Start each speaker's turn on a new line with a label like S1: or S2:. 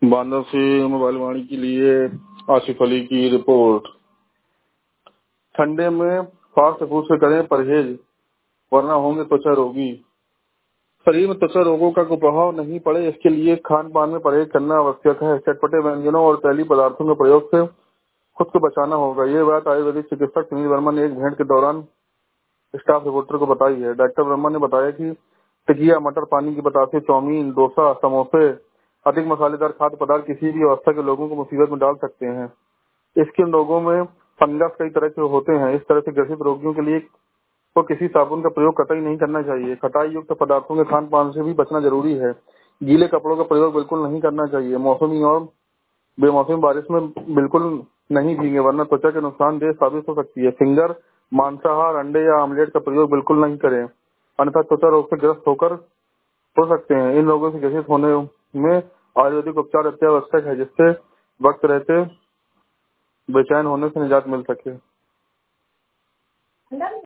S1: बांदा से मोबाइल वाणी के लिए आसिफ अली की रिपोर्ट। ठंडे में फास्ट फूड से करें परहेज, वरना होंगे त्वचा रोगी। शरीर में त्वचा रोगों का कुप्रभाव नहीं पड़े, इसके लिए खान पान में परहेज करना आवश्यक है। चटपटे व्यंजनों और तैलीय पदार्थों के प्रयोग से खुद को बचाना होगा। ये बात आयुर्वेदिक चिकित्सक सुनील वर्मा ने एक भेंट के दौरान स्टाफ रिपोर्टर को बताई है। डॉक्टर वर्मा ने बताया कि टिकिया, मटर पानी की बतासे, चाउमीन, डोसा, समोसे, अधिक मसालेदार खाद्य पदार्थ किसी भी अवस्था के लोगों को मुसीबत में डाल सकते हैं। स्किन रोगों में फंगस कई तरह के होते हैं। इस तरह से ग्रसित रोगियों के लिए तो किसी साबुन का प्रयोग कतई नहीं करना चाहिए। खटाई युक्त पदार्थों के खान पान से भी बचना जरूरी है। गीले कपड़ों का प्रयोग बिल्कुल नहीं करना चाहिए। मौसमी और बेमौसमी बारिश में बिल्कुल नहीं भीगे, वरना त्वचा के नुकसानदेह साबित हो सकती है। फिंगर, मांसाहार, अंडे या आमलेट का प्रयोग बिल्कुल नहीं करें, अन्यथा त्वचा रोग से ग्रस्त होकर हो सकते हैं। इन रोगों से ग्रसित होने में आयुर्वेदिक उपचार अत्यावश्यक है, जिससे वक्त रहते बेचैन होने से निजात मिल सके।